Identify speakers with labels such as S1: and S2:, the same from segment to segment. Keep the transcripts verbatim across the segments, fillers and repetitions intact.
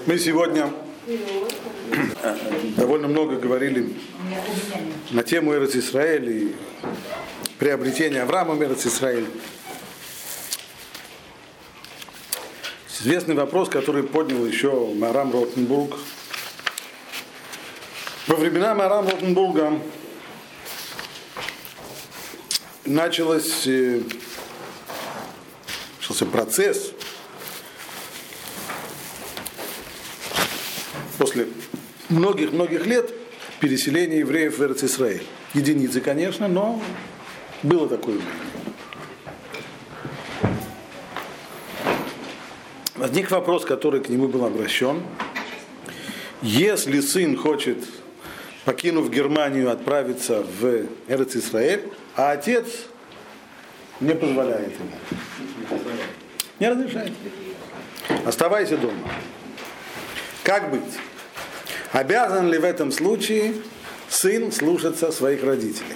S1: Мы сегодня довольно много говорили на тему Эрец-Исраэль и приобретения Авраамом Эрец-Исраэль. Известный вопрос, который поднял еще Марам Ротенбург. Во времена Марам Ротенбурга началось, начался процесс после многих-многих лет переселения евреев в Эрец-Исраэль. Единицы, конечно, но было такое время. Возник вопрос, который к нему был обращен. Если сын хочет, покинув Германию, отправиться в Эрец-Исраэль, а отец не позволяет ему. Не разрешает. Оставайся дома. Как быть? Обязан ли в этом случае сын слушаться своих родителей?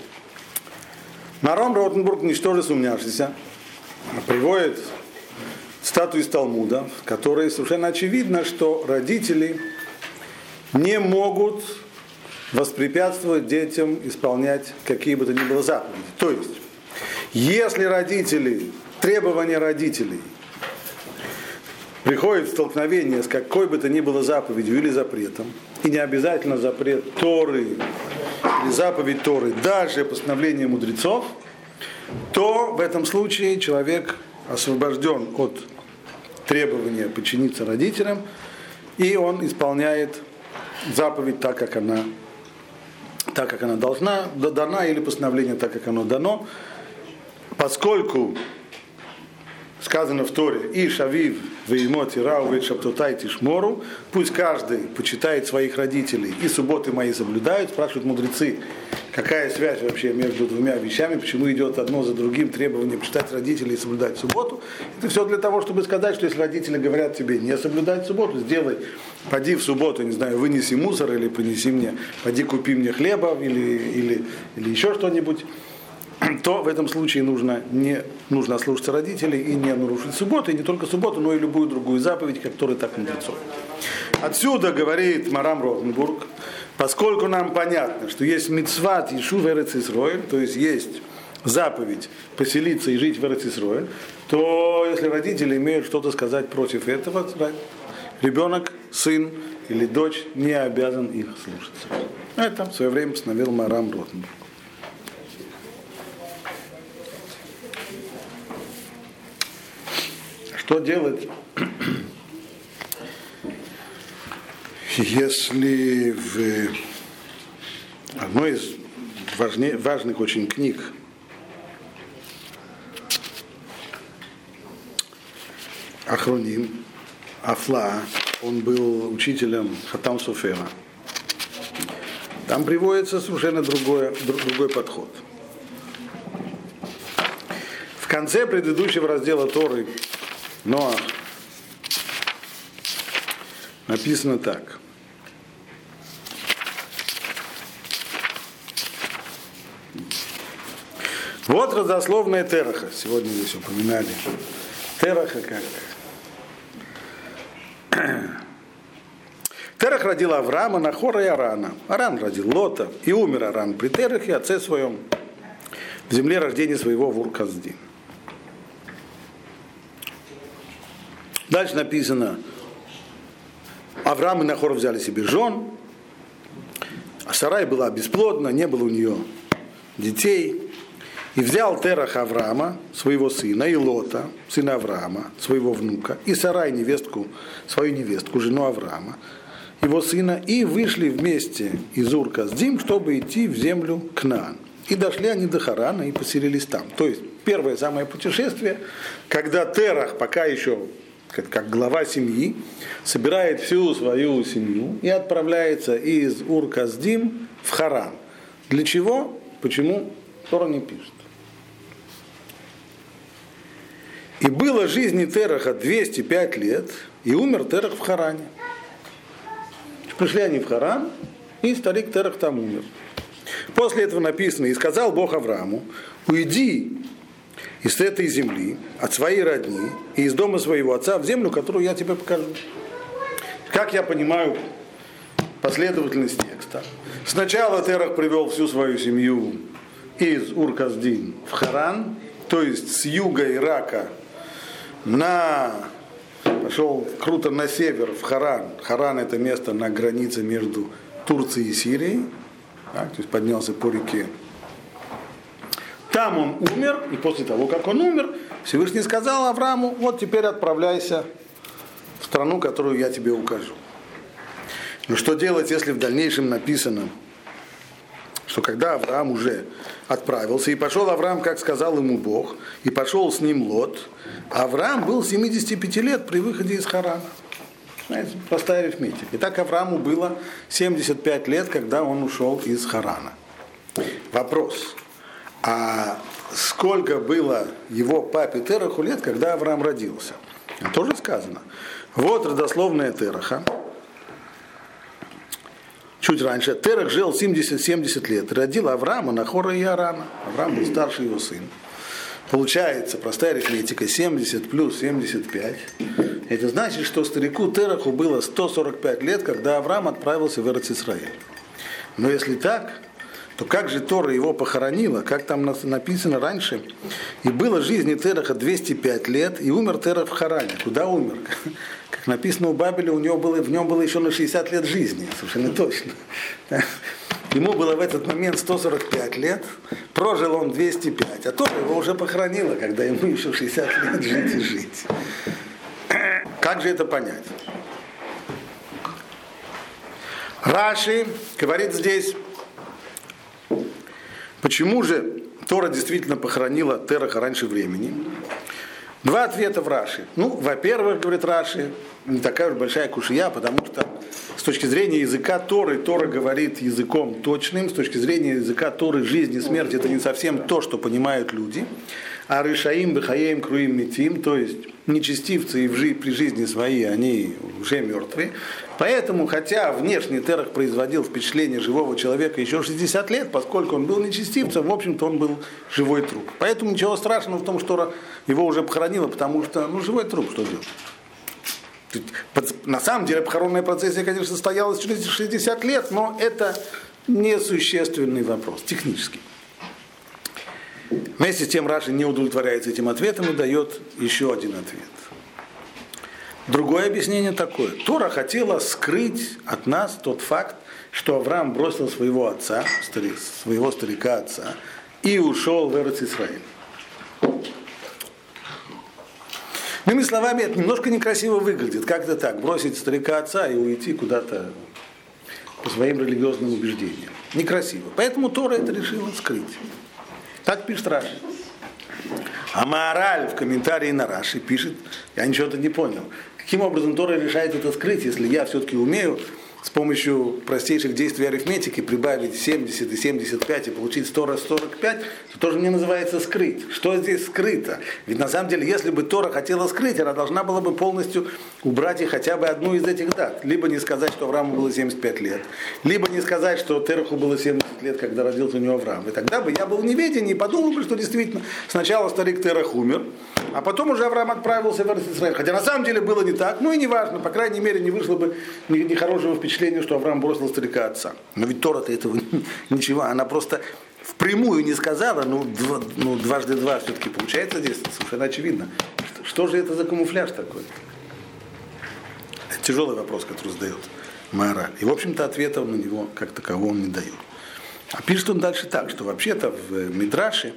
S1: Марам Ротенбург, ничтоже сумняшися, приводит статую из Талмуда, в которой совершенно очевидно, что родители не могут воспрепятствовать детям исполнять какие бы то ни было заповеди. То есть, если родители, требования родителей приходит в столкновение с какой бы то ни было заповедью или запретом, и не обязательно запрет Торы или заповедь Торы, даже постановление мудрецов, то в этом случае человек освобожден от требования подчиниться родителям, и он исполняет заповедь так, как она, так, как она должна, дана, или постановление так, как оно дано, поскольку сказано в Торе: «И шавив веймот ирау вейт шаптотай тишмору», пусть каждый почитает своих родителей и субботы мои соблюдают. Спрашивают мудрецы, какая связь вообще между двумя вещами, почему идет одно за другим требование почитать родителей и соблюдать субботу. Это все для того, чтобы сказать, что если родители говорят тебе не соблюдать субботу, сделай, поди в субботу, не знаю, вынеси мусор или принеси мне, поди купи мне хлеба или, или, или еще что-нибудь, то в этом случае нужно, не, нужно слушаться родителей и не нарушить субботу, и не только субботу, но и любую другую заповедь, которая так мудрецов. Отсюда, говорит Марам Ротенбург, поскольку нам понятно, что есть мицват Ешув Эрец-Исраэль, то есть есть заповедь поселиться и жить в Эрец-Исраэль, то если родители имеют что-то сказать против этого, ребенок, сын или дочь не обязан их слушаться. Это в свое время постановил Марам Ротенбург. Что делать, если в одной из важнее, важных очень книг Ахроним, Афла, он был учителем Хатам Софера, там приводится совершенно другой, другой подход. В конце предыдущего раздела Торы Ноах написано так. Вот родословная Тераха. Сегодня здесь упоминали Тераха как. Терах родил Авраама, Нахора и Арана. Аран родил Лота. И умер Аран при Терахе, отце своем, в земле рождения своего в Ур-Каздим. Дальше написано: Авраам и Нахор взяли себе жен, а Сарай была бесплодна, не было у нее детей. И взял Терах Авраама, своего сына, и Лота, сына Авраама, своего внука, и Сарай, невестку, свою невестку, жену Авраама, его сына, и вышли вместе из Ур-Каздим, чтобы идти в землю Кнаан. И дошли они до Харана и поселились там. То есть первое самое путешествие, когда Терах пока еще Как, как глава семьи, собирает всю свою семью и отправляется из Ур-Каздим в Харан. Для чего? Почему? Тора не пишет. И было жизни Тераха двести пять лет, и умер Терах в Харане. Пришли они в Харан, и старик Терах там умер. После этого написано: и сказал Бог Аврааму: уйди из этой земли, от своей родни и из дома своего отца в землю, которую я тебе покажу. как я понимаю последовательность текста. Сначала Терах привел всю свою семью из Ур-Касдин в Харан, то есть с юга Ирака на... пошел круто на север, в Харан. Харан — это место на границе между Турцией и Сирией. Так, то есть поднялся по реке. Там он умер, и после того, как он умер, Всевышний сказал Аврааму: вот теперь отправляйся в страну, которую я тебе укажу. Но что делать, если в дальнейшем написано, что когда Авраам уже отправился, и пошел Авраам, как сказал ему Бог, и пошел с ним Лот, Авраам был семидесяти пяти лет при выходе из Харана. Знаете, простая арифметика. И так Аврааму было семьдесят пять лет, когда он ушел из Харана. Вопрос: а сколько было его папе Тераху лет, когда Авраам родился? Тоже сказано. Вот родословная Тераха. Чуть раньше. Терах жил семьдесят-семьдесят лет. Родил Авраама, Нахора и Ярана. Авраам был старший его сын. Получается, простая арифметика, семьдесят плюс семьдесят пять. Это значит, что старику Тераху было сто сорок пять лет, когда Авраам отправился в Эрец-Исраэль. Но если так, то как же Тора его похоронила, как там написано раньше? И было жизни Тераха двести пять лет, и умер Терах в Харане. Куда умер? Как написано у Бабеля, у него было, в нем было еще на шестьдесят лет жизни, совершенно точно. Ему было в этот момент сто сорок пять лет, прожил он двести пять, а Тора его уже похоронила, когда ему еще шестьдесят лет жить и жить. Как же это понять? Раши говорит здесь, почему же Тора действительно похоронила Тераха раньше времени. Два ответа в Раши. Ну, во-первых, говорит Раши, не такая уж большая кушия, потому что с точки зрения языка Торы, Тора говорит языком точным, с точки зрения языка Торы жизнь и смерть — это не совсем то, что понимают люди. А Ришаим, Бехаеем, Круим, Митим, то есть нечестивцы и в жи- при жизни своей они уже мертвые. Поэтому, хотя внешне Терах производил впечатление живого человека еще шестьдесят лет, поскольку он был нечестивцем, в общем-то он был живой труп. Поэтому ничего страшного в том, что его уже похоронило, потому что, ну, живой труп, что делать? На самом деле похоронная процессия, конечно, состоялась через шестьдесят лет, но это несущественный вопрос, технический. Вместе с тем Раши не удовлетворяется этим ответом и дает еще один ответ. Другое объяснение такое. Тора хотела скрыть от нас тот факт, что Авраам бросил своего отца, своего старика отца, и ушел в Эрец-Исраэль. Иными словами, это немножко некрасиво выглядит. Как это так? Бросить старика отца и уйти куда-то по своим религиозным убеждениям. Некрасиво. Поэтому Тора это решила скрыть. Так пишет Раши. А Маораль в комментарии на Раши пишет, я ничего-то не понял, каким образом Тора решает это скрыть, если я все-таки умею с помощью простейших действий арифметики прибавить семьдесят и семьдесят пять и получить сто раз сорок пять, то тоже мне называется скрыть. Что здесь скрыто? Ведь на самом деле, если бы Тора хотела скрыть, она должна была бы полностью убрать и хотя бы одну из этих дат. Либо не сказать, что Аврааму было семьдесят пять лет, либо не сказать, что Тераху было семьдесят лет, когда родился у него Авраам. И тогда бы я был в неведении и подумал бы, что действительно сначала старик Терах умер, а потом уже Авраам отправился в Эрец-Исраэль. Хотя на самом деле было не так, ну и не важно, по крайней мере не вышло бы нехорошего впечатления, что Авраам бросил старика отца. Но ведь Тора-то этого ничего, она просто впрямую не сказала, ну, два, ну дважды два все-таки получается здесь, совершенно очевидно. Что, что же это за камуфляж такой? Это тяжелый вопрос, который задает Маораль. И, в общем-то, ответа на него как такового он не дает. А пишет он дальше так, что вообще-то в Мидраше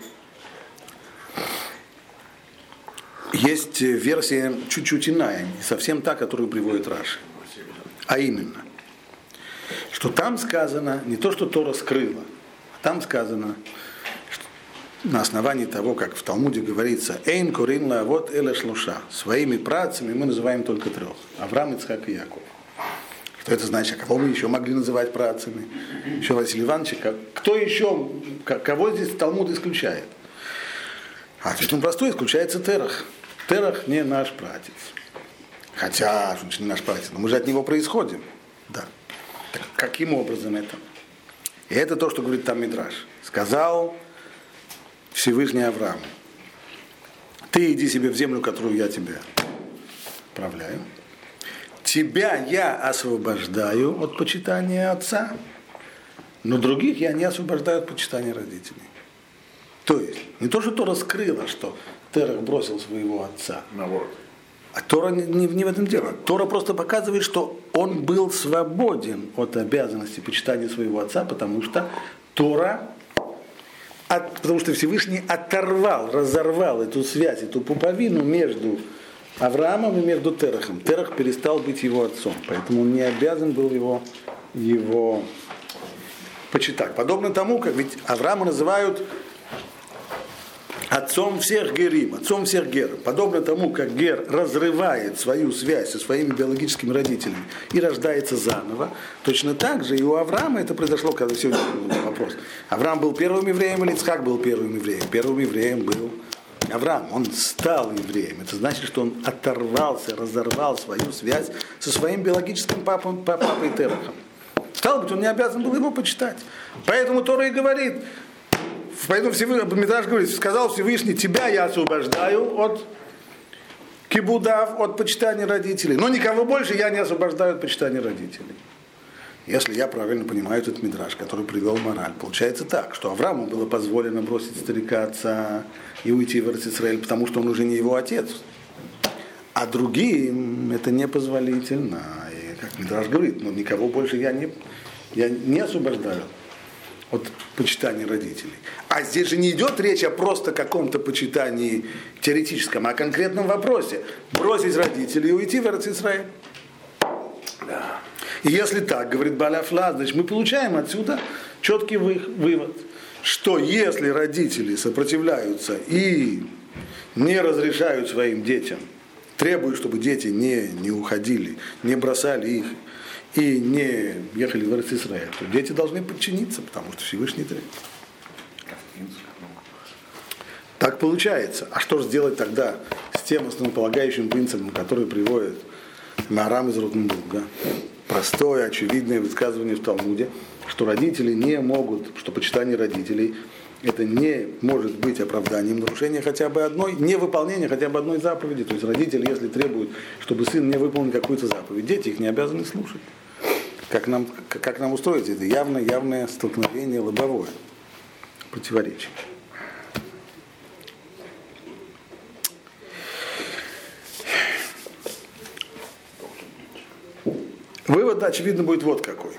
S1: есть версия чуть-чуть иная, не совсем та, которую приводит Раши. А именно, что там сказано не то, что Тора скрыла, а там сказано, на основании того, как в Талмуде говорится, «Эйн корин лаавот эле шлоша», своими працами мы называем только трех, Авраам, Ицхак и Яков. Что это значит? А кого мы еще могли называть працами? Еще Василий Иванович, кто еще, кого здесь Талмуд исключает? А ответ он простой, исключается Терах. Терах не наш братец. Хотя, не наш братец, но мы же от него происходим. Да. Так каким образом это? И это то, что говорит там Мидраш. Сказал Всевышний Аврааму: ты иди себе в землю, которую я тебе отправляю. тебя я освобождаю от почитания отца, но других я не освобождаю от почитания родителей. То есть, не то, что Тора скрыла, что Терах бросил своего отца.
S2: Наоборот.
S1: А Тора не, не, не в этом дело. Тора просто показывает, что он был свободен от обязанности почитания своего отца, потому что Тора, от, потому что Всевышний оторвал, разорвал эту связь, эту пуповину между Авраамом и между Терахом. Терах перестал быть его отцом, поэтому он не обязан был его, его почитать. Подобно тому, как ведь Авраама называют отцом всех герим, отцом всех геров. Подобно тому, как гер разрывает свою связь со своими биологическими родителями и рождается заново, точно так же и у Авраама это произошло, когда сегодня был вопрос. Авраам был первым евреем или Ицхак был первым евреем? Первым евреем был Авраам. Он стал евреем. Это значит, что он оторвался, разорвал свою связь со своим биологическим папой, папой Терахом. Стало быть, он не обязан был его почитать. Поэтому Тора и говорит, поэтому Всевышний, Мидраш говорит, сказал Всевышний, тебя я освобождаю от кибудав, от почитания родителей. Но никого больше я не освобождаю от почитания родителей. Если я правильно понимаю этот Мидраш, который привел мораль, получается так, что Аврааму было позволено бросить старика отца и уйти в Эрец-Исраэль, потому что он уже не его отец. А другим это непозволительно. И, как Мидраш говорит, ну, никого больше я не, я не освобождаю от почитания родителей. А здесь же не идет речь о просто каком-то почитании теоретическом, а о конкретном вопросе. Бросить родителей и уйти в Эрец-Исраэль. Да. И если так, говорит Баляфла, значит мы получаем отсюда четкий вывод, что если родители сопротивляются и не разрешают своим детям, требуют, чтобы дети не, не уходили, не бросали их и не ехали в Эрец-Исраэль, то дети должны подчиниться, потому что Всевышний требует. Так получается. А что же сделать тогда с тем основополагающим принципом, который приводит Маарам из Ротенбурга? Простое, очевидное высказывание в Талмуде, что родители не могут, что почитание родителей это не может быть оправданием нарушения хотя бы одной, невыполнения хотя бы одной заповеди. То есть родители, если требуют, чтобы сын не выполнил какую-то заповедь, дети их не обязаны слушать. Как нам, как нам устроить это? Явно, явное столкновение лобовое, противоречие. Вывод, очевидно, будет вот какой.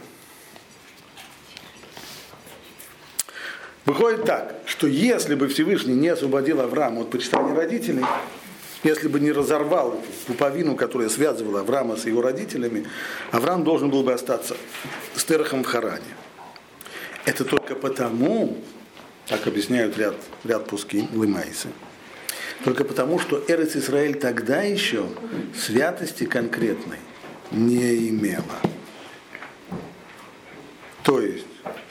S1: Выходит так, что если бы Всевышний не освободил Авраама от почитания родителей, если бы не разорвал эту пуповину, которая связывала Авраама с его родителями, Авраам должен был бы остаться с Терахом в Харане. Это только потому, так объясняют ряд, ряд пуски, лымайсы, только потому, что Эрец-Исраэль тогда еще святости конкретной не имела. То есть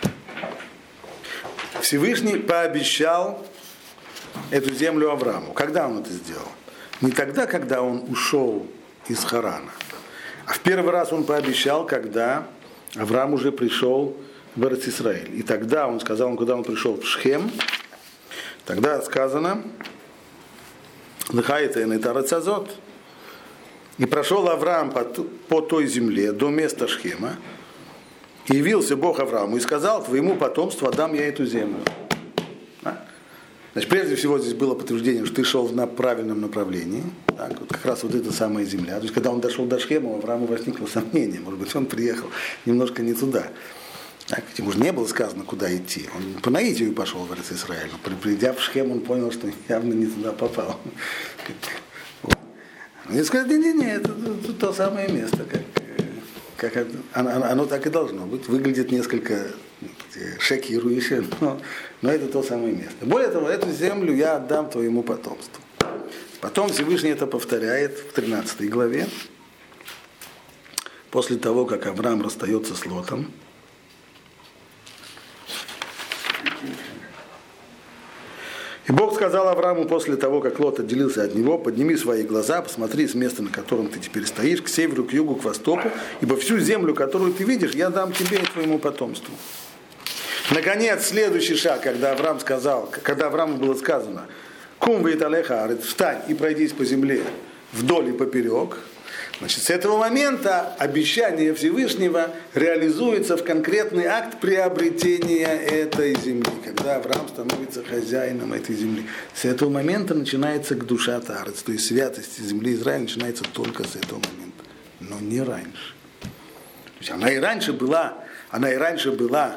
S1: Всевышний пообещал эту землю Аврааму. Когда он это сделал? Не тогда, когда он ушел из Харана, а в первый раз он пообещал, когда Авраам уже пришел в Эрец-Исраэль. И тогда он сказал, когда он пришел в Шхем, тогда сказано «Лыхай тэн эт арец азот». И прошел Авраам по, по той земле до места Шхема, и явился Бог Аврааму и сказал, твоему потомству отдам я эту землю. А? Значит, прежде всего здесь было подтверждение, что ты шел на правильном направлении. Так, вот как раз вот эта самая земля. То есть, когда он дошел до Шхема, у Авраама возникло сомнение, может быть, он приехал немножко не туда. Так, ему же не было сказано, куда идти. Он по наитию пошел в Эрец-Исраэль. Но придя в Шхем, он понял, что явно не туда попал. Мне сказали, не-не-не, это, это, это то самое место, как, как оно, оно так и должно быть. Выглядит несколько шокирующе, но, но это то самое место. Более того, эту землю я отдам твоему потомству. Потом Всевышний это повторяет в тринадцатой главе, после того, как Авраам расстается с Лотом. И Бог сказал Аврааму после того, как Лот отделился от него, подними свои глаза, посмотри с места, на котором ты теперь стоишь, к северу, к югу, к востоку, ибо всю землю, которую ты видишь, я дам тебе и твоему потомству. Наконец, следующий шаг, когда Авраам сказал, когда Аврааму было сказано, кум веит алеха, встань и пройдись по земле вдоль и поперек, Значит, с этого момента обещание Всевышнего реализуется в конкретный акт приобретения этой земли, когда Авраам становится хозяином этой земли. С этого момента начинается гдуша таарец, то есть святость земли Израиля начинается только с этого момента, но не раньше. То есть она и раньше была, она и раньше была,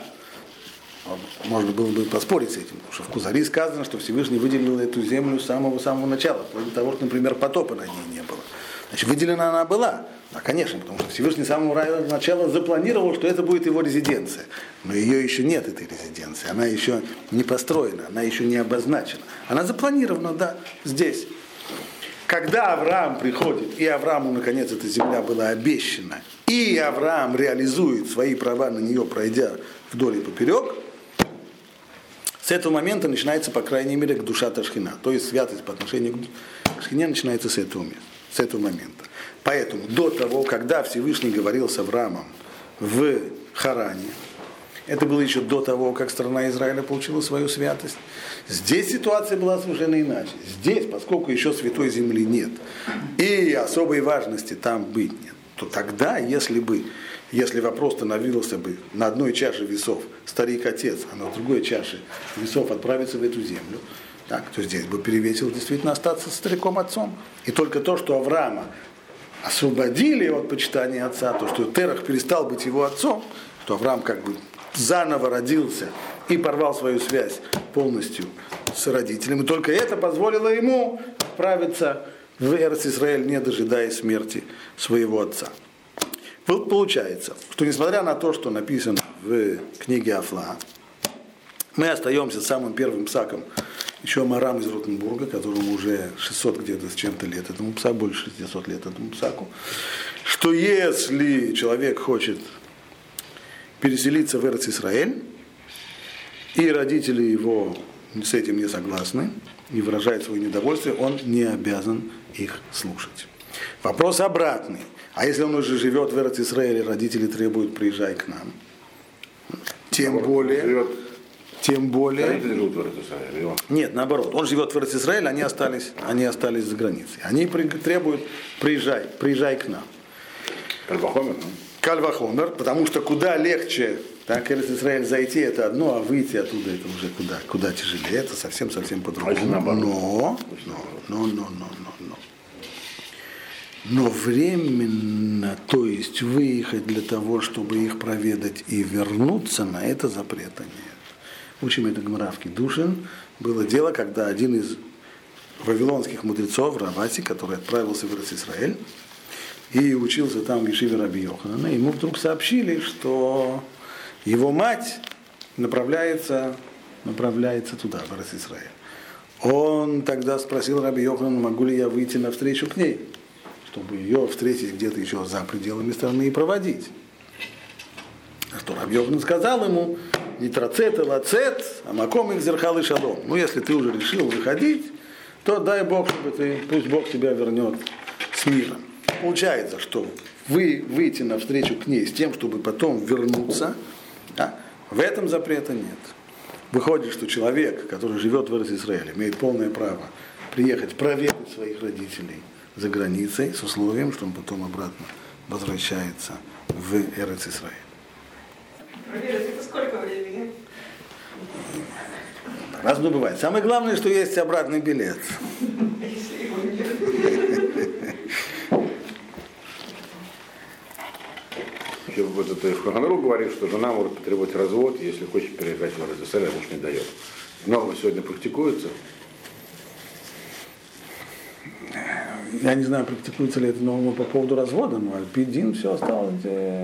S1: можно было бы поспорить с этим, потому что в Кузари сказано, что Всевышний выделил эту землю с самого-самого начала, вплоть до того, что, например, потопа на ней не было. Значит, выделена она была, да, конечно, потому что Всевышний с самого начала запланировал, что это будет его резиденция. Но ее еще нет, этой резиденции, она еще не построена, она еще не обозначена. Она запланирована, да, здесь. Когда Авраам приходит, и Аврааму, наконец, эта земля была обещана, и Авраам реализует свои права на нее, пройдя вдоль и поперек, с этого момента начинается, по крайней мере, душа Ташхина, то есть святость по отношению к Ташхине начинается с этого места. С этого момента. Поэтому до того, когда Всевышний говорил с Авраамом в Харане, это было еще до того, как страна Израиля получила свою святость. Здесь ситуация была совершенно иначе. Здесь, поскольку еще святой земли нет, и особой важности там быть нет, то тогда, если бы, если вопрос становился бы на одной чаше весов старик-отец, а на другой чаше весов отправиться в эту землю, так, то здесь бы перевесил действительно остаться стариком-отцом. И только то, что Авраама освободили от почитания отца, то, что Терах перестал быть его отцом, что Авраам как бы заново родился и порвал свою связь полностью с родителями, и только это позволило ему отправиться в Эрец-Исраэль, не дожидаясь смерти своего отца. Вот получается, что несмотря на то, что написано в книге Афла, мы остаемся самым первым псаком еще Марам из Ротенбурга, которому уже шестьсот где-то с чем-то лет, этому псаку, больше шестисот лет этому псаку, что если человек хочет переселиться в Эрец-Исраэль, и родители его с этим не согласны, и выражают свое недовольствие, он не обязан их слушать. Вопрос обратный. А если он уже живет в Эрец-Исраэле, родители требуют, приезжай к нам. Тем более... Тем более...
S2: Родители живут в Эрец-Исраэле.
S1: Нет, наоборот. Он живет в Эрец-Исраэле, они остались, они остались за границей. Они при, требуют, приезжай, приезжай к нам.
S2: Кальвахомер.
S1: Кальвахомер, потому что куда легче, так, Эрец-Исраэль зайти, это одно, а выйти оттуда, это уже куда, куда тяжелее, это совсем-совсем по-другому.
S2: А но,
S1: но, но, но, но, но, но. Но временно, то есть выехать для того, чтобы их проведать и вернуться, на это запрета нет. Учим это Гемара в Кидушин. Было дело, когда один из вавилонских мудрецов, Раваси, который отправился в Эрец-Исраэль и учился там в Ешиве Раби Йоханана, ему вдруг сообщили, что его мать направляется, направляется туда, в Эрец-Исраэль. Он тогда спросил Раби Йоханана, могу ли я выйти навстречу к ней, чтобы ее встретить где-то еще за пределами страны и проводить. А что Раби Йоханан сказал ему, Нитрацет и лацет, а маком их зерхал и шалом. Ну, если ты уже решил выходить, то дай Бог, чтобы ты, пусть Бог тебя вернет с миром. Получается, что вы выйти навстречу к ней с тем, чтобы потом вернуться, да, в этом запрета нет. Выходит, что человек, который живет в Эрец-Исраэле, имеет полное право приехать проведать своих родителей за границей с условием, что он потом обратно возвращается в Эрец-Исраэль.
S3: Это сколько времени?
S1: Разно бывает. Самое главное, что есть обратный билет.
S3: Если его нет.
S2: Вот это в Хаханру говорит, что жена может потребовать развод, если хочет переезжать в Эрец-Исраэль, а муж не дает. Много сегодня практикуется.
S1: Я не знаю, практикуется ли это новому по поводу развода, но Альпидин все осталось.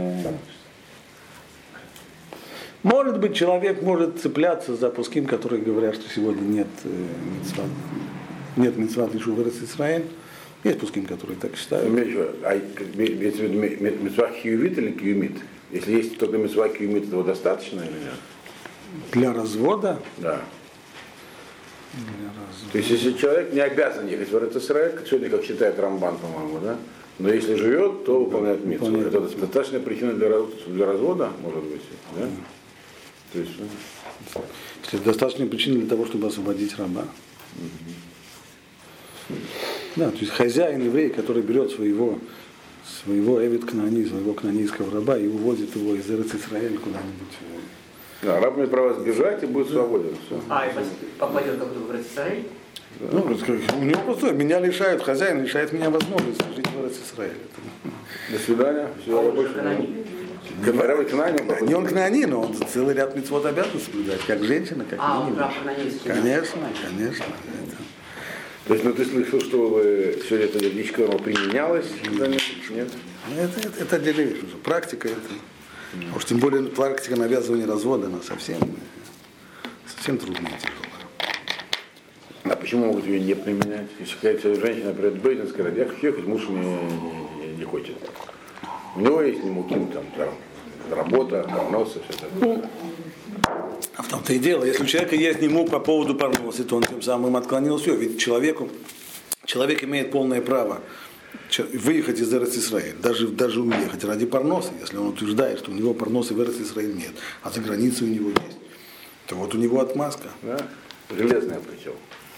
S1: Может быть, человек может цепляться за пуским, которые говорят, что сегодня нет мицват, нет мицват лишу в Эрец-Исраэль. Есть пуским, которые так считают.
S2: А мицва хиювит или киюмит? Если есть только мицва киюмит, этого достаточно или нет?
S1: Для развода?
S2: Да. Для развода. То есть, если человек не обязан ехать в Эрец-Исраэль, сегодня, как считает Рамбан, по-моему, да? Но если живет, то выполняет мицву. Это достаточная причина для, для развода, может быть, да? То есть,
S1: это достаточная причина для того, чтобы освободить раба.
S2: Угу.
S1: Да, то есть хозяин еврей, который берет своего своего Эвид Кнаани, своего кнаанийского раба, и уводит его из Эрец-Исраэль куда-нибудь.
S2: Да, раб имеет право сбежать и будет свободен. Все.
S4: А, и попадет как-то в Эрец-Исраэль?
S1: Ну, у него просто меня лишают, хозяин лишает меня возможности жить в Эрец-Исраэле.
S2: До свидания. Всего
S4: Он
S2: больше.
S4: же Кнаани.
S2: Раб Кнаани,
S1: Не он кнаани, но он целый ряд мицвот обязан соблюдать, как женщина, как
S4: А, он
S1: минимум.
S4: раб кнаанийский.
S1: Конечно, конечно. Это-
S2: То есть, ну ты слышал, что вы, все это личка применялось? Нет?
S1: Ну, Это, это, это отдельная вещь уже. Практика это. А уж тем более практика навязывания развода, она совсем, совсем трудная и тяжелая.
S2: А почему могут ее не применять? Если какая-то женщина придет в Бейден, скажет, я хочу ехать, муж мне не, не хочет. У него есть ему каким там, там работа, парносы, все такое.
S1: А в том-то и дело, если у человека есть нему по поводу парноса, то он тем самым отклонил все. Ведь человеку, человек имеет полное право выехать из Эрец-Исраэль, даже, даже уехать ради парноса, если он утверждает, что у него парноса в Эрец-Исраэль нет, а за границей у него есть, то вот у него отмазка.
S2: Да? Железная причем.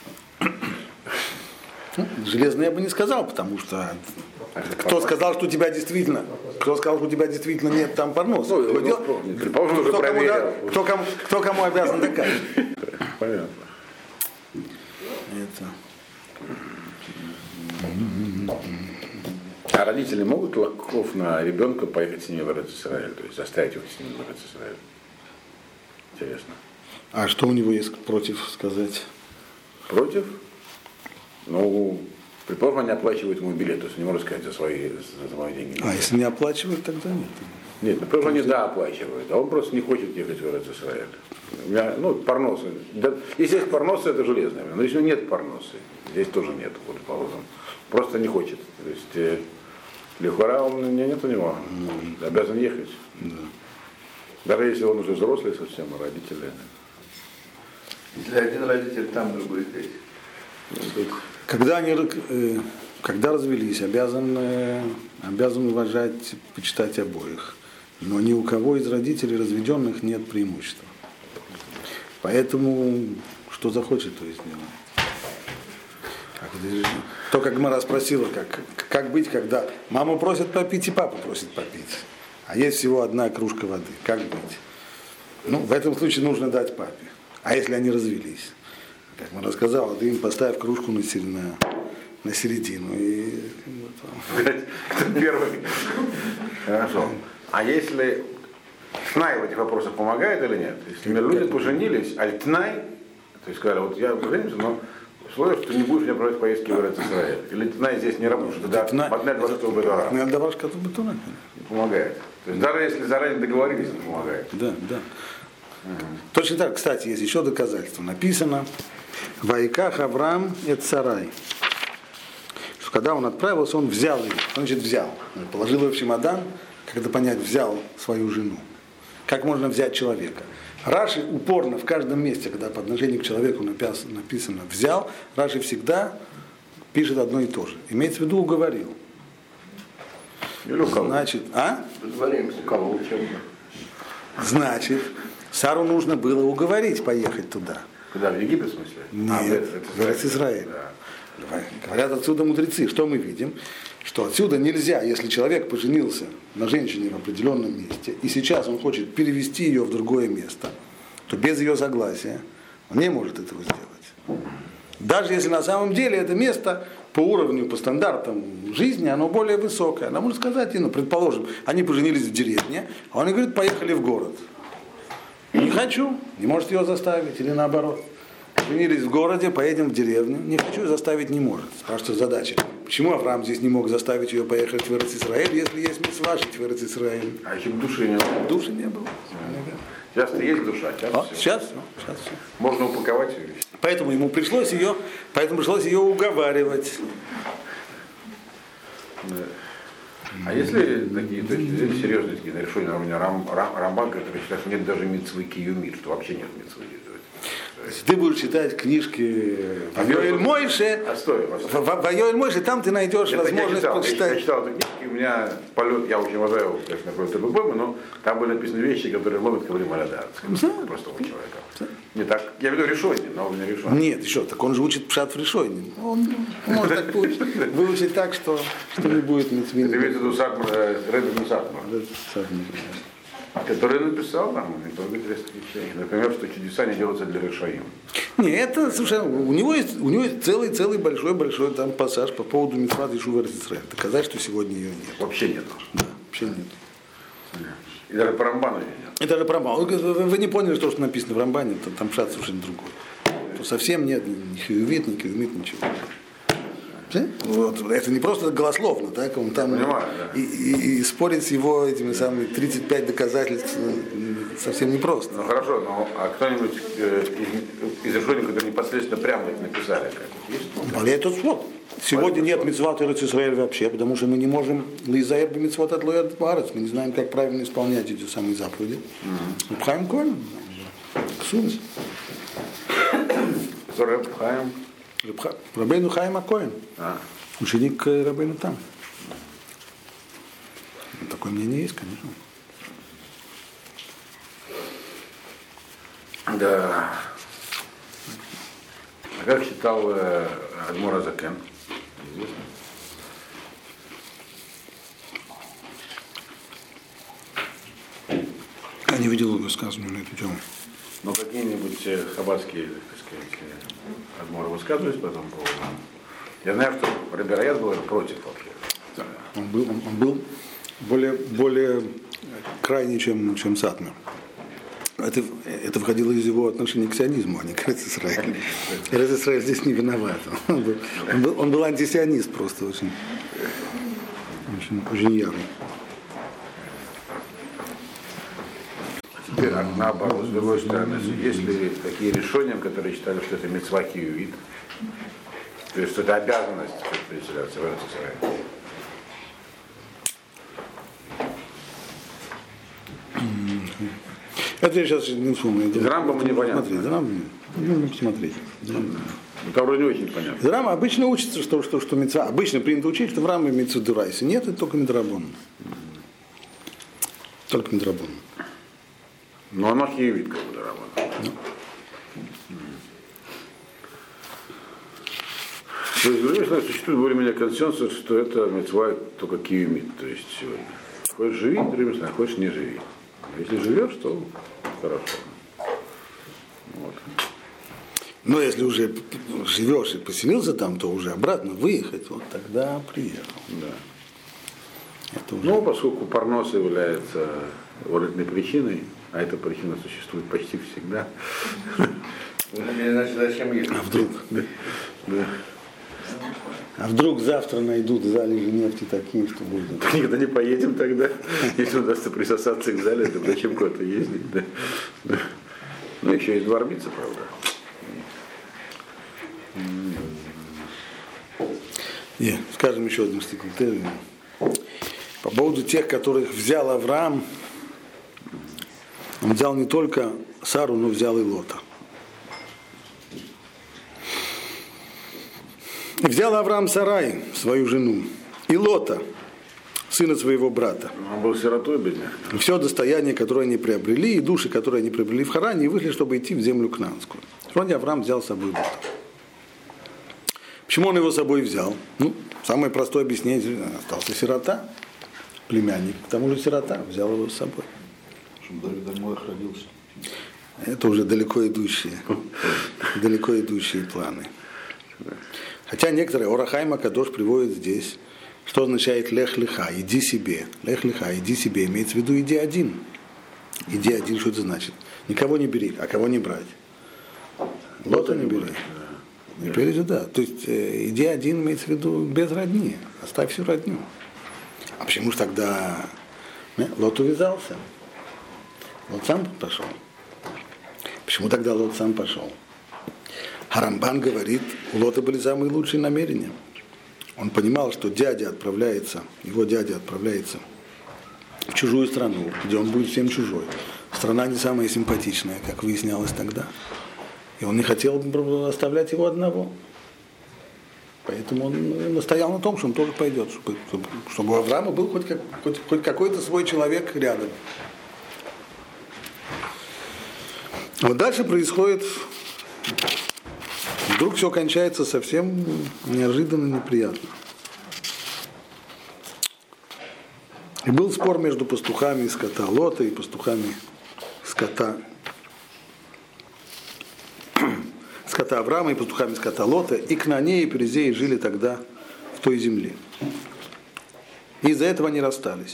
S1: Железно я бы не сказал, потому что кто сказал, что у тебя действительно, кто сказал, что у тебя действительно нет там парноса?
S2: Ну,
S1: Кто,
S2: ну, предположим,
S1: кто,
S2: уже
S1: кому,
S2: проверил.
S1: да- кто, кому, кто кому обязан доказать?
S2: Понятно.
S1: Это.
S2: А родители могут лаков на ребенка поехать с ними в Эрец-Исраэль, то есть заставить его с ними в Эрец-Исраэль? Интересно.
S1: А что у него есть против сказать?
S2: Против? Ну, предположим, они оплачивают ему билет, то есть не можно сказать за свои, за свои деньги.
S1: А если не оплачивают, тогда нет.
S2: Нет, например, они да оплачивают, а он просто не хочет ехать в Эрец-Исраэль. У меня, ну, парносы. Да, если есть парносы, это железные. Но если нет парносы, здесь тоже нет, вот, положим. Просто не хочет. То есть, э, лихура он не, нет у него, mm. обязан ехать.
S1: Да.
S2: Даже если он уже взрослый совсем, а родители.
S5: Если один родитель там, другой здесь.
S2: Тут...
S1: Когда они э, когда развелись, обязан, э, обязан уважать, почитать обоих. Но ни у кого из родителей разведенных нет преимущества. Поэтому что захочет, то и сделает. То, как Гмара спросила, как, как быть, когда мама просит попить и папа просит попить, а есть всего одна кружка воды. Как быть? Ну, в этом случае нужно дать папе. А если они развелись? Как Гмара сказала, ты им поставь кружку на, на, на середину. И, вот,
S2: кто первый? Хорошо. А если Тнай в этих вопросах помогает или нет? Если люди поженились, аль Тнай, то есть сказали, вот я поженимся, но условие, что ты не будешь мне проводить поездки в Эрец-Исраэль. Или Тнай здесь не работает, тогда Матнель Вашков Бетура.
S1: Не отдаваш коту Бетура.
S2: Не помогает. То есть даже если заранее договорились, не помогает.
S1: Да, да. Угу. Точно так, кстати, есть еще доказательство. Написано Вайках Авраам эт Сарай. Что когда он отправился, он взял ее. Он, значит, взял. Он положил ее в чемодан, как это понять, взял свою жену. Как можно взять человека? Раши упорно в каждом месте, когда по отношению к человеку написано «взял», Раши всегда пишет одно и то же. Имеется в виду «уговорил». Значит, а?
S5: Договоримся, кого учим.
S1: Значит, Сару нужно было уговорить поехать туда.
S2: Куда, в Египет, в смысле?
S1: Нет, в Эрец-Исраэль. Да. Говорят отсюда мудрецы. Что мы видим? Что отсюда нельзя, если человек поженился на женщине в определенном месте, и сейчас он хочет перевести ее в другое место, то без ее согласия он не может этого сделать. Даже если на самом деле это место по уровню, по стандартам жизни, оно более высокое. Она может сказать, ну, предположим, они поженились в деревне, а он говорит, поехали в город. Не хочу, не может ее заставить, или наоборот. Женились в городе, поедем в деревню. Не хочу, заставить не может. Спрашивается задача. Почему Авраам здесь не мог заставить ее поехать в Эрец-Исраэль, если есть мицва жить в Эрец-Исраэль?
S2: А еще души не было.
S1: Души не было.
S2: Сейчас-то есть душа, сейчас
S1: А,
S2: все.
S1: сейчас, ну, сейчас все.
S2: Можно упаковать ее.
S1: Поэтому ему пришлось ее, поэтому пришлось ее уговаривать.
S2: Да. А если такие, то есть здесь серьезные такие решения на уровне Рам, Рам, Рамбан, который считает, что нет даже мицвы киюмит, что вообще нет мицвы.
S1: Если ты будешь читать книжки в Йоэль Мойше,
S2: А стой,
S1: в Йоэль Мойше, там ты найдешь
S2: это
S1: возможность
S2: я читал,
S1: прочитать.
S2: Я читал эту книжку, и у меня полет, я очень уважаю, конечно, какой-то по-моему, но там были написаны вещи, которые ловят Каврим Алядарского, простого человека. Не так, я веду решение, но он не решает.
S1: Нет, еще, так он же учит пшат в решении. Он может так выучить, выучить так, что, что не будет митцвин.
S2: Это имеется в виду Рэбби Мусатмар, который написал там много интересных вещей. Например, что чудеса не делаются для решаим.
S1: Не, это совершенно. У него есть, у него есть целый, целый большой, большой там пассаж по поводу митцват Ешува Эрец-Исраэль. Доказать, что сегодня ее нет.
S2: Вообще нету.
S1: Да, вообще нет.
S2: И даже по Рамбану ее нет.
S1: Это же Рамбан. Вы, вы не поняли, что, что написано в Рамбане, то там пшат совершенно другой. То совсем нет ни хиувит, ни киувит, ничего. Вот. Это не просто голословно, так? Он там
S2: Понимаю, да.
S1: и, и, и спорить с его этими самыми тридцать пять доказательств совсем непросто.
S2: Ну хорошо, но а кто-нибудь э, из, из решений, которые непосредственно прямо их написали, как есть?
S1: А это вот. Сегодня нет мицват Эрец-Исраэль вообще, потому что мы не можем лизаэр бы мицват от лоят баарец. Мы не знаем, как правильно исполнять эти самые заповеди. Пхаим Коэн. Ксумс.
S2: Который Пхаим.
S1: Рабейну Хаим АКоэн.
S2: А.
S1: Ученик Рабейну там. Такое мнение есть, конечно.
S2: Да. А как считал э, Адмор Азакен? Известно?
S1: Я не видел высказывания на эту тему.
S2: Но какие-нибудь э, хаббатские, так сказать, э, Адморы высказывались по этому поводу? Я знаю, что Рабби Раяц был против вообще.
S1: Да. Он был, он, он был более, более крайний, чем, чем Сатмар. Это, это входило из его отношения к сионизму, а не к Эрец-Исраэлю. Эрец-Исраэль здесь не виноват. Он был, он был, он был антисионист просто очень, очень, очень явный.
S2: Теперь, а наоборот, с другой стороны, есть ли такие решения, которые считали, что это мицва хиювит, то есть что это обязанность переселяться в Эрец-Исраэль?
S1: Это я сейчас не вспомню.
S2: Из Рамбама непонятно.
S1: Смотри, из Рамбама, нужно посмотреть.
S2: Ну, там вроде не очень понятно.
S1: Из Рамбама обычно учится, что, что, что мицва, обычно принято учить, что в Рамбаме мицва дурайса. Нет, это только мидрабон. Только мидрабон.
S2: Но оно хиювит, как бы, работает. То есть, с другой стороны, существует более-менее консенсус, что это мицва только киюмит, то есть сегодня. Хочешь живи, другими словами, хочешь не живи. Если живешь, то хорошо. Вот.
S1: Но если уже живешь и поселился там, то уже обратно выехать, вот тогда приехал.
S2: Да.
S1: Это уже...
S2: Ну, поскольку парнос является валютной причиной, а эта причина существует почти всегда.
S5: Значит, зачем ехать?
S1: А вдруг?
S2: Да.
S1: А вдруг завтра найдут залежи нефти такие, что будет?
S2: Никуда не поедем тогда. Если удастся присосаться к зале, то зачем куда-то ездить? Да? Да. Ну, еще есть два армейца, правда.
S1: Нет, скажем еще одну стихотворение. По поводу тех, которых взял Авраам, он взял не только Сару, но взял и Лота. Взял Авраам Сарай, свою жену, и Лота, сына своего брата.
S2: Он был сиротой, бедняк.
S1: Все достояние, которое они приобрели, и души, которые они приобрели в Харане, и вышли, чтобы идти в землю Кнаанскую. Сегодня Авраам взял с собой Лота. Почему он его с собой взял? Ну, самое простое объяснение, остался сирота, племянник, к тому же сирота, взял его с собой.
S5: Чтобы домой родился.
S1: Это уже далеко идущие, далеко идущие планы. Хотя некоторые Орахайма Кадош приводят здесь, что означает лех лиха, иди себе. Лех лиха, иди себе, имеется в виду иди один. Иди один, что это значит? Никого не бери, а кого не брать? Лота не бери. Теперь же да. То есть э, иди один, имеется в виду без родни. Оставь всю родню. А почему же тогда не, Лот увязался? Лот сам пошел. Почему тогда Лот сам пошел? Харамбан говорит, у Лота были самые лучшие намерения. Он понимал, что дядя отправляется, его дядя отправляется в чужую страну, где он будет всем чужой. Страна не самая симпатичная, как выяснялось тогда. И он не хотел оставлять его одного. Поэтому он настоял на том, что он тоже пойдет, чтобы, чтобы у Авраама был хоть, как, хоть, хоть какой-то свой человек рядом. Вот дальше происходит, вдруг все кончается совсем неожиданно, неприятно. И был спор между пастухами скота Лота и пастухами скота, скота Авраама и пастухами скота Лота, и Кнаанеи и Перезеи жили тогда в той земле. И из-за этого они расстались.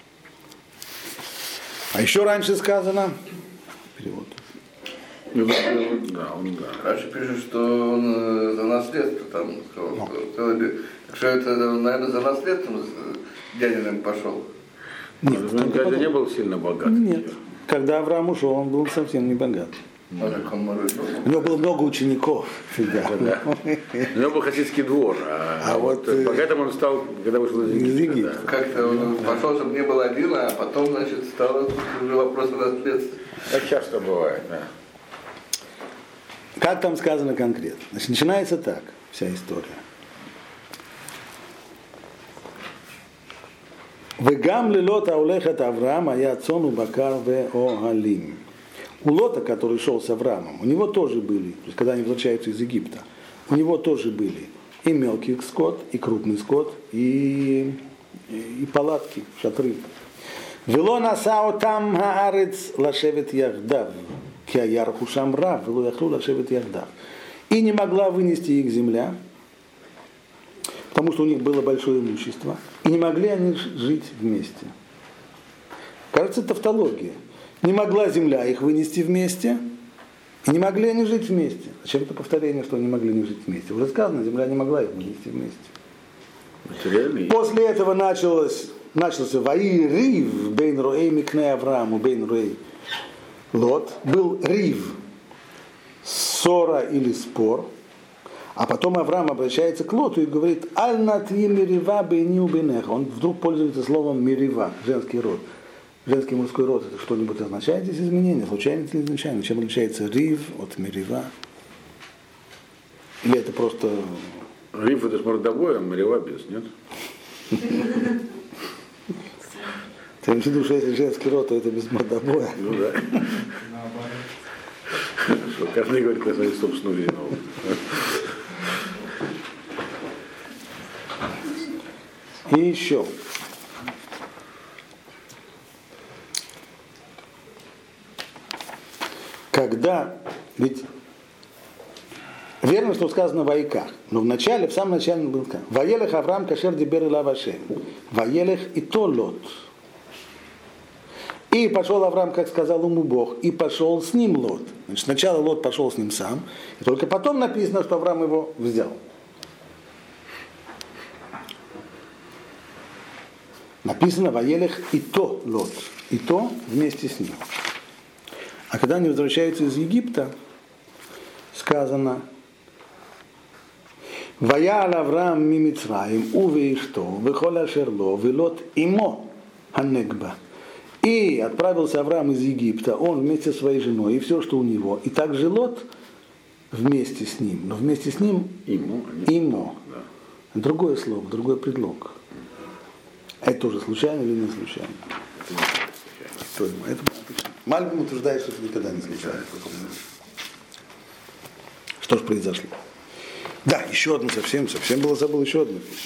S1: А еще раньше сказано, перевод.
S2: Ну, да, он, да.
S5: Раньше пишет, что он э, за наследство там сказал, что, что это, наверное, за наследством дядиным пошел.
S1: Нет,
S2: он когда не был сильно богат.
S1: Нет. Когда Авраам ушел, он был совсем не богат.
S5: Может, он может,
S1: У него было много учеников. Да.
S2: У него был хасидский двор, а,
S1: А
S2: вот
S1: вот,
S2: богатым он стал, когда вышел из
S1: из
S2: Египта.
S1: Египта.
S2: Да.
S5: как-то он пошел, чтобы не было один, а потом, значит, стало уже вопрос о наследстве.
S2: Так часто бывает, да.
S1: Как там сказано конкретно? Значит, начинается так, вся история. Вегам лилот аулехат Авраам, а я цону бакар ве огалим. У Лота, который шел с Авраамом, у него тоже были, то есть когда они возвращаются из Египта, у него тоже были и мелкий скот, и крупный скот, и, и, и палатки, шатры. Вело насао там хаарец лашевет яхдав, киаярху шамрав, вело яхлу лашевет яхдав. И не могла вынести их земля, потому что у них было большое имущество, и не могли они жить вместе. Кажется, тавтология. Не могла земля их вынести вместе, и не могли они жить вместе. Зачем это повторение, что они не могли не жить вместе? Уже сказано, земля не могла их вынести вместе.
S2: Материальный.
S1: После этого началось, начался Ваи Рив, Бейн Роэй Микне Аврааму, Бейн Роэй Лот. Был Рив, ссора или спор. А потом Авраам обращается к Лоту и говорит: «Аль натви мирива бейни убинеха». Он вдруг пользуется словом мирива, женский род. Женский мужской род — это что-нибудь означает здесь изменение? Случайно или изначально? Чем отличается рив от мирива? Или это просто...
S2: Риф это с мордобоем, морева без, нет?
S1: Ты имеешь в виду, что если женский род, то это без мордобоя?
S2: Ну да. Что каждый говорит про свою собственную жизнь.
S1: И еще. Когда, ведь верно, что сказано в Вайках, но в начале, в самом начале был как: Ваелех Авраам кашер дибер ила Вашем, Ваелех и то Лот. И пошел Авраам, как сказал ему Бог, и пошел с ним Лот. Значит, сначала Лот пошел с ним сам, и только потом написано, что Авраам его взял. Написано Ваелех и то Лот, и то вместе с ним. А когда они возвращаются из Египта, сказано: Ваял Авраам мимицраим уве ишто, вехоля шерло, велот имо ханегба. И отправился Авраам из Египта, он вместе со своей женой, и все, что у него. И также Лот вместе с ним, но вместе с ним
S2: Имо.
S1: имо.
S2: Да.
S1: Другое слово, другой предлог. Это тоже случайно или не случайно? Что ему? Это Мальбим утверждает, что это никогда не случайно. Что же произошло? Да, еще одну совсем, совсем было забыл еще одну вещь.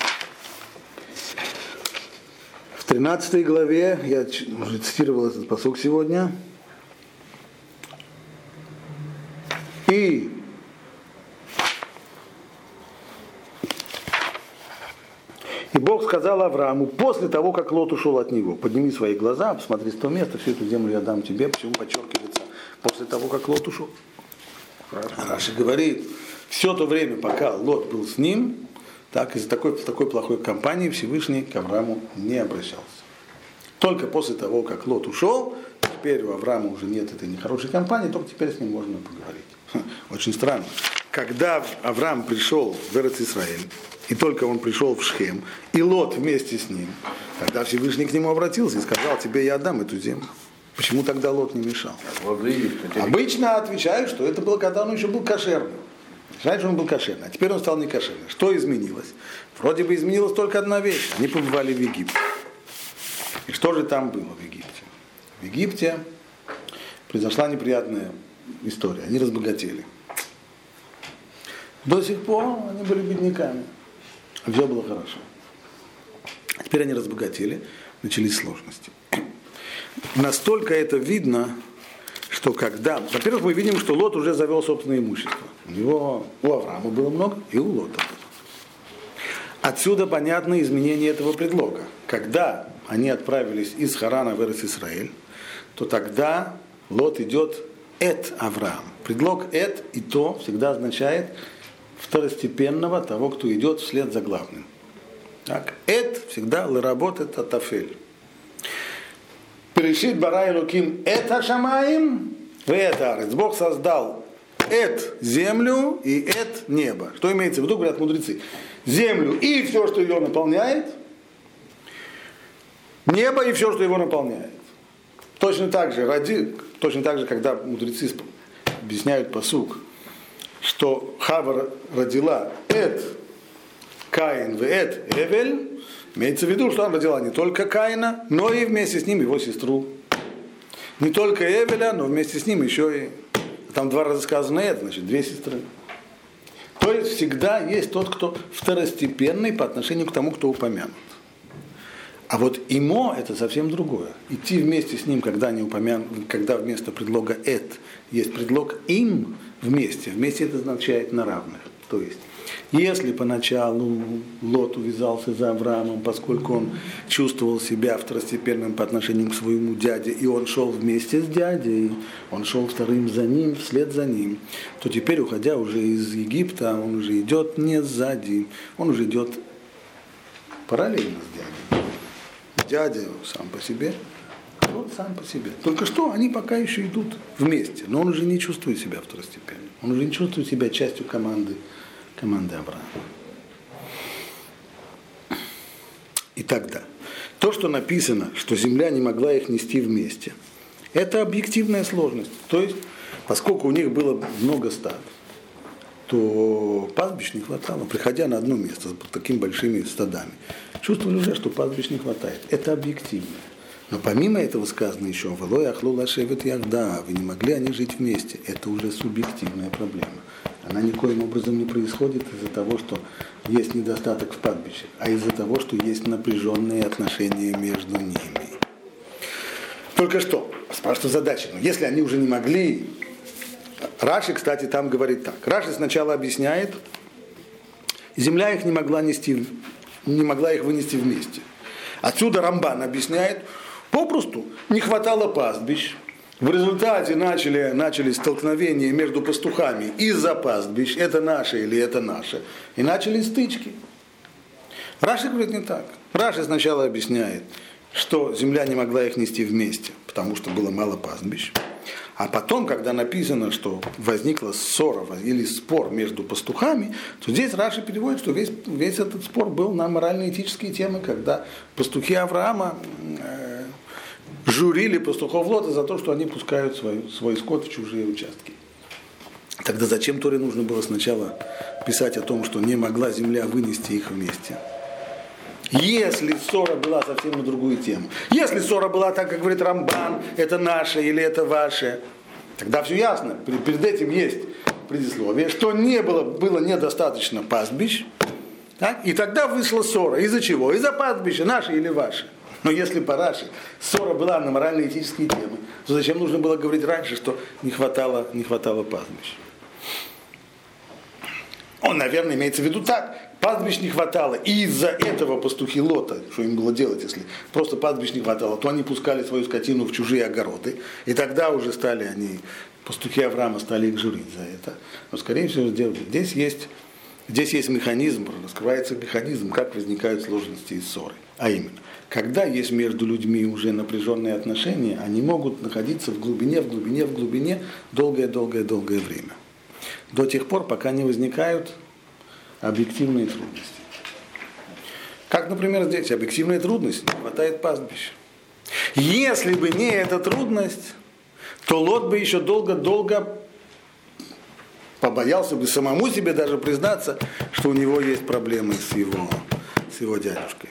S1: В тринадцатой главе, я уже цитировал этот пасук сегодня, и И Бог сказал Аврааму, после того, как Лот ушел от него: подними свои глаза, посмотри с того места, всю эту землю я дам тебе. Почему подчеркивается после того, как Лот ушел? А Раши говорит, все то время, пока Лот был с ним, так из-за такой, такой плохой компании Всевышний к Аврааму не обращался. Только после того, как Лот ушел, теперь у Авраама уже нет этой нехорошей компании, только теперь с ним можно поговорить. Очень странно. Когда Авраам пришел в Эрец-Исраэль, и только он пришел в Шхем, и Лот вместе с ним, тогда Всевышний к нему обратился и сказал: тебе я отдам эту землю. Почему тогда Лот не мешал?
S2: Плоды Египта.
S1: Обычно отвечают, что это было, когда он еще был кошерным. Раньше он был кошерный, а теперь он стал не кошерным. Что изменилось? Вроде бы изменилась только одна вещь. Они побывали в Египте. И что же там было в Египте? В Египте произошла неприятная история. Они разбогатели. До сих пор они были бедняками. Все было хорошо. А теперь они разбогатели, начались сложности. Настолько это видно, что когда... Во-первых, мы видим, что Лот уже завел собственное имущество. У него, у Авраама было много, и у Лота было. Отсюда понятно изменение этого предлога. Когда они отправились из Харана в Эрец-Исраэль, то тогда Лот идет эт Авраам. Предлог эт и то всегда означает второстепенного, того, кто идет вслед за главным. Так, эт всегда работает от афель. Перешит бара элоким эт ашамаим в эт арец. Бог создал эт землю и эт небо. Что имеется в виду, говорят мудрецы. Землю и все, что ее наполняет, небо и все, что его наполняет. Точно так же, ради, точно так же, когда мудрецы объясняют пасук, что Хава родила Эт Каин в Эт Эвель, имеется в виду, что она родила не только Каина, но и вместе с ним его сестру. Не только Эвеля, но вместе с ним еще и... Там два раза сказано Эт, значит, две сестры. То есть всегда есть тот, кто второстепенный по отношению к тому, кто упомянут. А вот имо это совсем другое. Идти вместе с ним, когда, не упомян... когда вместо предлога эт есть предлог им вместе. Вместе это означает на равных. То есть, если поначалу Лот увязался за Авраамом, поскольку он чувствовал себя второстепенным по отношению к своему дяде, и он шел вместе с дядей, он шел вторым за ним, вслед за ним, то теперь, уходя уже из Египта, он уже идет не сзади, он уже идет параллельно с дядей. Дядя сам по себе, вот сам по себе. Только что они пока еще идут вместе, но он уже не чувствует себя второстепенным. Он уже не чувствует себя частью команды, команды Авраама. И тогда, то, что написано, что земля не могла их нести вместе, это объективная сложность. То есть, поскольку у них было много стад, то пастбищ не хватало, приходя на одно место с такими большими стадами. Чувствовали уже, что пастбищ не хватает. Это объективно. Но помимо этого сказано еще, «Вэлой ахлу лашевет яхда», вы не могли они жить вместе. Это уже субъективная проблема. Она никоим образом не происходит из-за того, что есть недостаток в пастбище, а из-за того, что есть напряженные отношения между ними. Только что, спрашиваю задачу, но если они уже не могли... Раши, кстати, там говорит так. Раши сначала объясняет, земля их не могла нести, не могла их вынести вместе. Отсюда Рамбан объясняет, попросту не хватало пастбищ. В результате начали, начались столкновения между пастухами из-за пастбищ, это наше или это наше, и начались стычки. Раши говорит не так. Раши сначала объясняет, что земля не могла их нести вместе, потому что было мало пастбищ. А потом, когда написано, что возникла ссора или спор между пастухами, то здесь Раши переводит, что весь, весь этот спор был на морально-этические темы, когда пастухи Авраама э, журили пастухов Лота за то, что они пускают свой, свой скот в чужие участки. Тогда зачем Торе нужно было сначала писать о том, что не могла земля вынести их вместе? Если ссора была совсем на другую тему. Если ссора была так, как говорит Рамбан, это наше или это ваше, тогда все ясно. Перед этим есть предисловие, что не было, было недостаточно пастбищ. Так? И тогда вышла ссора. Из-за чего? Из-за пастбища, наше или ваше. Но если по Раши ссора была на морально-этические темы, то зачем нужно было говорить раньше, что не хватало, не хватало пастбищ? Он, наверное, имеется в виду так. Пастбищ не хватало, и из-за этого пастухи Лота, что им было делать, если просто пастбищ не хватало, то они пускали свою скотину в чужие огороды, и тогда уже стали они, пастухи Авраама стали их журить за это. Но, скорее всего, сделали. Здесь есть, здесь есть механизм, раскрывается механизм, как возникают сложности и ссоры. А именно, когда есть между людьми уже напряженные отношения, они могут находиться в глубине, в глубине, в глубине долгое-долгое-долгое время. До тех пор, пока не возникают объективные трудности. Как, например, здесь объективная трудность, не хватает пастбищ. Если бы не эта трудность, то Лот бы еще долго-долго побоялся бы самому себе даже признаться, что у него есть проблемы с его, с его дядюшкой.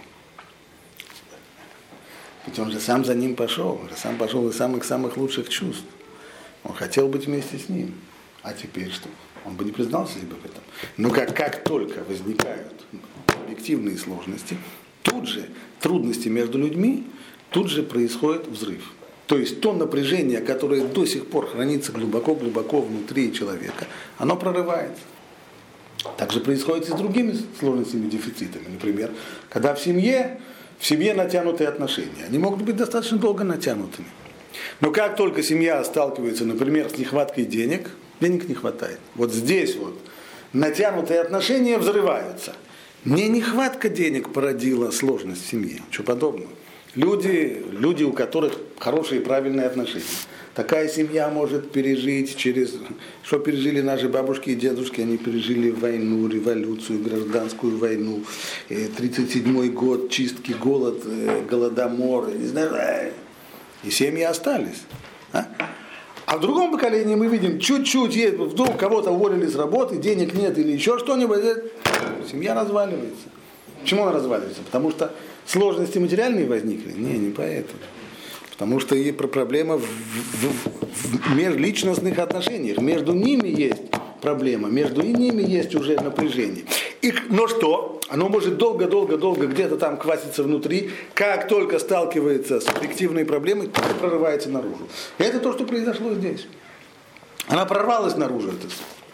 S1: Ведь он же сам за ним пошел, он же сам пошел из самых-самых лучших чувств. Он хотел быть вместе с ним. А теперь что? Он бы не признался себе в этом. Но как, как только возникают объективные сложности, тут же трудности между людьми, тут же происходит взрыв. То есть то напряжение, которое до сих пор хранится глубоко-глубоко внутри человека, оно прорывается. Так же происходит и с другими сложностями, дефицитами. Например, когда в семье, в семье натянутые отношения. Они могут быть достаточно долго натянутыми. Но как только семья сталкивается, например, с нехваткой денег, денег не хватает. Вот здесь вот натянутые отношения взрываются. Не нехватка денег породила сложность в семье, ничего подобного. Люди, люди, у которых хорошие и правильные отношения. Такая семья может пережить через... Что пережили наши бабушки и дедушки? Они пережили войну, революцию, гражданскую войну, тридцать седьмой год, чистки, голод, голодомор, не знаю. И семьи остались. А? А в другом поколении мы видим, чуть-чуть есть, вдруг кого-то уволили с работы, денег нет или еще что-нибудь, семья разваливается. Почему она разваливается? Потому что сложности материальные возникли? Не, не поэтому. Потому что и проблема в, в, в межличностных отношениях. Между ними есть проблема, между ними есть уже напряжение. И, но что? Оно может долго-долго-долго где-то там кваситься внутри. Как только сталкивается с объективной проблемой, то прорывается наружу. И это то, что произошло здесь. Она прорвалась наружу. Это.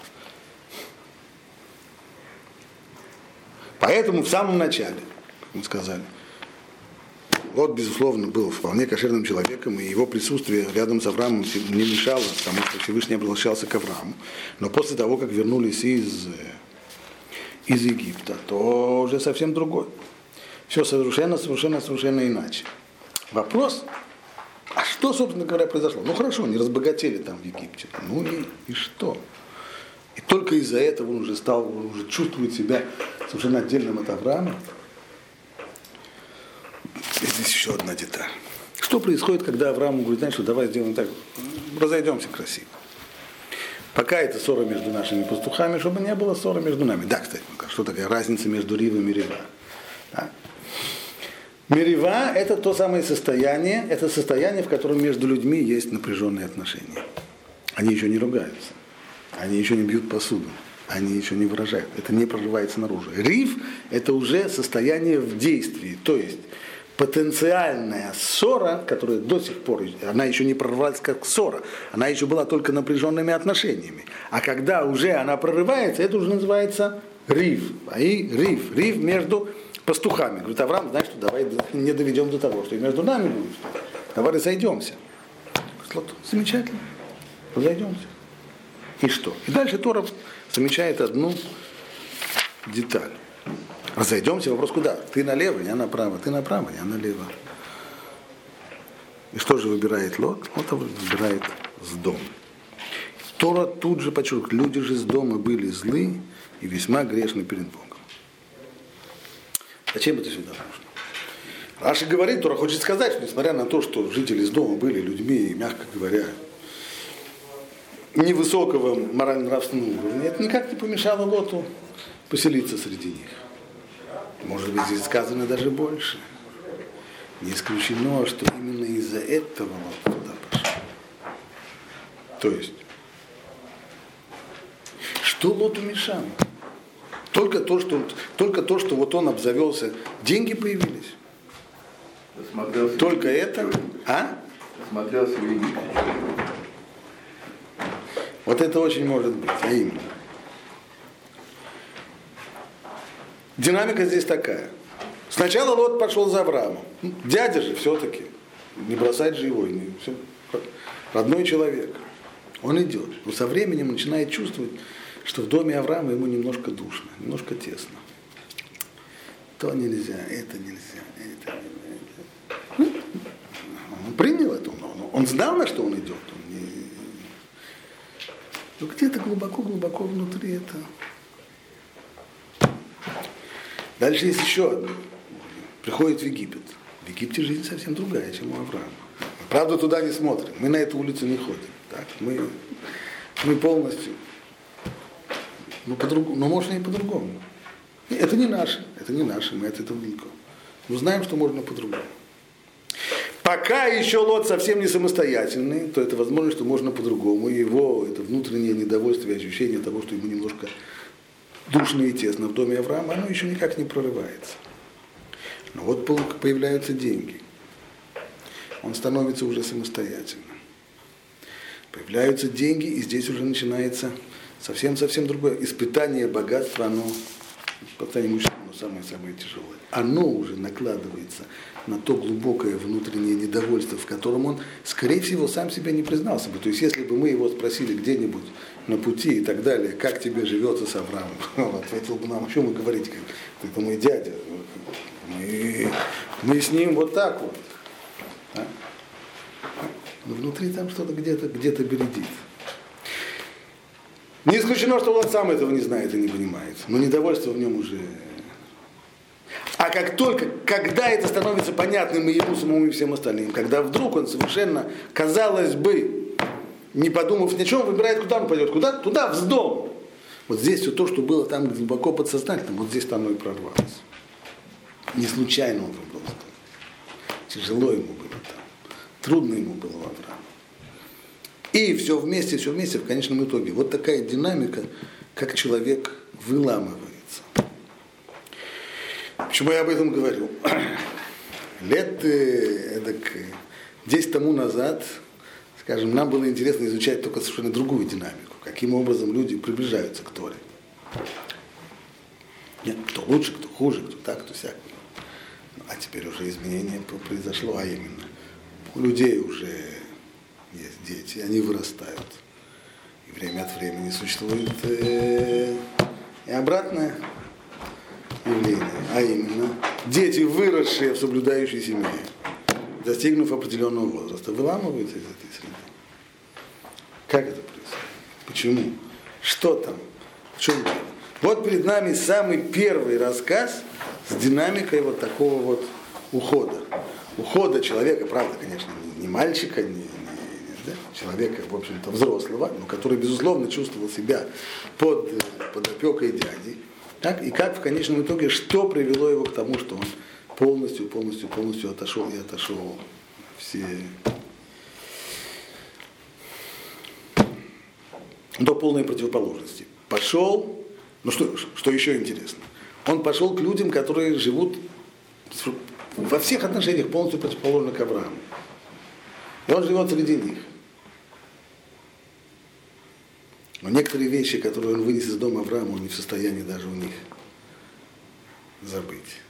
S1: Поэтому в самом начале, как мы сказали, Лот, безусловно, был вполне кошерным человеком, и его присутствие рядом с Авраамом не мешало, потому что Всевышний обращался к Аврааму. Но после того, как вернулись из, из Египта, то уже совсем другое. Все совершенно, совершенно, совершенно иначе. Вопрос, а что, собственно говоря, произошло? Ну хорошо, они разбогатели там в Египте. Ну и, и что? И только из-за этого он уже стал, он уже чувствует себя совершенно отдельным от Авраама. И здесь еще одна деталь. Что происходит, когда Авраам говорит, знаешь, что давай сделаем так, разойдемся красиво. Пока это ссора между нашими пастухами, чтобы не было ссоры между нами. Да, кстати, что такая разница между Рив и Мерива? Да? Мерива – это то самое состояние, это состояние, в котором между людьми есть напряженные отношения. Они еще не ругаются, они еще не бьют посуду, они еще не выражают. Это не прорывается наружу. Рив – это уже состояние в действии, то есть потенциальная ссора, которая до сих пор, она еще не прорвалась как ссора, она еще была только напряженными отношениями. А когда уже она прорывается, это уже называется рив. А и рив, рив между пастухами. Говорит, Авраам, знаешь, что давай не доведем до того, что и между нами будет. Давай разойдемся. Замечательно. Разойдемся. И что? И дальше Тора замечает одну деталь. Разойдемся, вопрос куда? Ты налево, я направо, ты направо, я налево. И что же выбирает Лот? Лот выбирает с дома. Тора тут же подчеркивает, люди же с дома были злы и весьма грешны перед Богом. Зачем это сюда нужно? Раши говорит, Тора хочет сказать, что несмотря на то, что жители с дома были людьми, мягко говоря, невысокого морально-нравственного уровня, это никак не помешало Лоту поселиться среди них. Может быть, здесь сказано даже больше. Не исключено, что именно из-за этого Лот туда пошел. То есть, что Лоту мешало? Только то, что, только то, что вот он обзавелся, деньги появились.
S5: Смотрелся
S1: только это, а?
S5: Смотрелся в Египте.
S1: Вот это очень может быть, а именно. Динамика здесь такая. Сначала Лот пошел за Авраамом. Дядя же все-таки, не бросать же его, не, все, родной человек. Он идет. Но со временем начинает чувствовать, что в доме Авраама ему немножко душно, немножко тесно. То нельзя, это нельзя, это нельзя. Он принял это, он, он знал, на что он идет. Он не... Но где-то глубоко-глубоко внутри это... Дальше есть еще одно. Приходит в Египет. В В Египте жизнь совсем другая, чем у Авраама. Правда, туда не смотрим, мы на эту улицу не ходим. Так? Мы, мы полностью, ну, по-другому, но можно и по-другому. Это не наше, это не наше, мы от этого далеко. Мы знаем, что можно по-другому. Пока еще Лот совсем не самостоятельный, то это возможно, что можно по-другому. Его это внутреннее недовольство и ощущение того, что ему немножко душно и тесно в доме Авраама, оно еще никак не прорывается. Но вот появляются деньги. Он становится уже самостоятельным. Появляются деньги, и здесь уже начинается совсем-совсем другое. Испытание богатства, оно, испытание имущества, оно самое-самое тяжелое. Оно уже накладывается на то глубокое внутреннее недовольство, в котором он, скорее всего, сам себя не признался бы. То есть, если бы мы его спросили где-нибудь на пути и так далее, как тебе живется с Авраамом, он ответил бы нам, о чем вы говорите, это мой дядя, мы, мы с ним вот так вот. А? Но внутри там что-то где-то, где-то бередит. Не исключено, что он сам этого не знает и не понимает, но недовольство в нем уже... А как только, когда это становится понятным и ему самому, и всем остальным, когда вдруг он совершенно, казалось бы, не подумав ни о чем, выбирает, куда он пойдет, куда? Туда, в дом. Вот здесь все то, что было там глубоко подсознательно, вот здесь оно и прорвалось. Не случайно он выбрал дом. Тяжело ему было там. Трудно ему было в Аврааме. И все вместе, все вместе в конечном итоге. Вот такая динамика, как человек выламывается. Почему я об этом говорю? Лет эдак, десять тому назад, скажем, нам было интересно изучать только совершенно другую динамику. Каким образом люди приближаются к Торе. Нет, кто лучше, кто хуже, кто так, кто сяк. А теперь уже изменение произошло, а именно у людей уже есть дети, они вырастают. И время от времени существует э, и обратное явление, а именно дети, выросшие в соблюдающей семье, достигнув определенного возраста, выламываются из этой среды. Как это происходит? Почему? Что там? В чем дело? Вот перед нами самый первый рассказ с динамикой вот такого вот ухода. Ухода человека, правда, конечно, не мальчика, не, не, да, человека, в общем-то, взрослого, но который, безусловно, чувствовал себя под, под опекой дяди. Так? И как в конечном итоге, что привело его к тому, что он полностью, полностью, полностью отошел и отошел все до полной противоположности. Пошел. Ну что, что еще интересно? Он пошел к людям, которые живут во всех отношениях полностью противоположны к Аврааму. И он живет среди них. Но некоторые вещи, которые он вынес из дома Авраама, он не в состоянии даже у них забыть.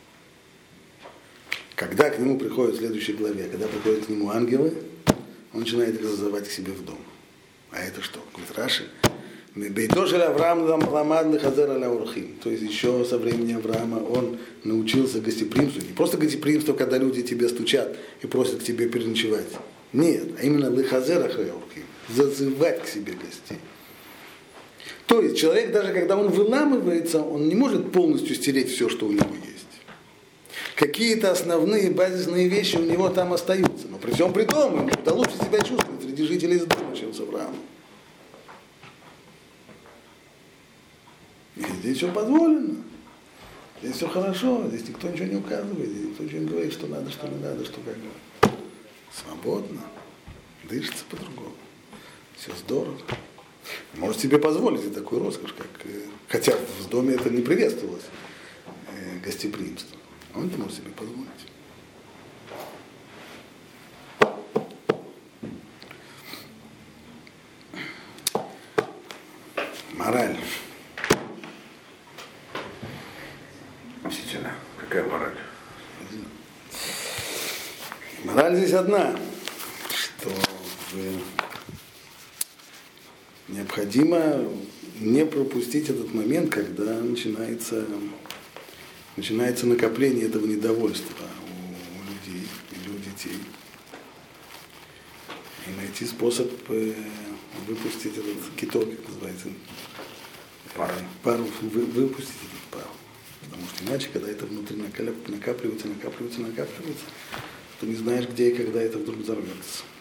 S1: Когда к нему приходят в следующей главе, когда приходят к нему ангелы, он начинает их зазывать к себе в дом. А это что? Говорит Раши. Бейтошель Авраам ламад лехазер аля урхим. То есть еще со времени Авраама он научился гостеприимству. Не просто гостеприимство, когда люди тебе стучат и просят к тебе переночевать. Нет, а именно лехазер аля урхим. Зазывать к себе гостей. То есть человек, даже когда он выламывается, он не может полностью стереть все, что у него есть. Какие-то основные базисные вещи у него там остаются. Но при всем при том, ему лучше себя чувствовать среди жителей дома, чем с Авраамом. И здесь все позволено. Здесь все хорошо, здесь никто ничего не указывает, здесь никто ничего не говорит, что надо, что не надо, что как. Свободно. Дышится по-другому. Все здорово. Может себе позволить и такую роскошь, как, хотя в доме это не приветствовалось, гостеприимство. Он это может себе позволить. Мораль.
S2: Действительно, какая мораль?
S1: Мораль здесь одна, что необходимо не пропустить этот момент, когда начинается, начинается накопление этого недовольства у людей или у детей. И найти способ выпустить этот киток, как называется,
S2: пару,
S1: пару вы, выпустить этот пару. Потому что иначе, когда это внутри накапливается, накапливается, накапливается, то не знаешь, где и когда это вдруг взорвется.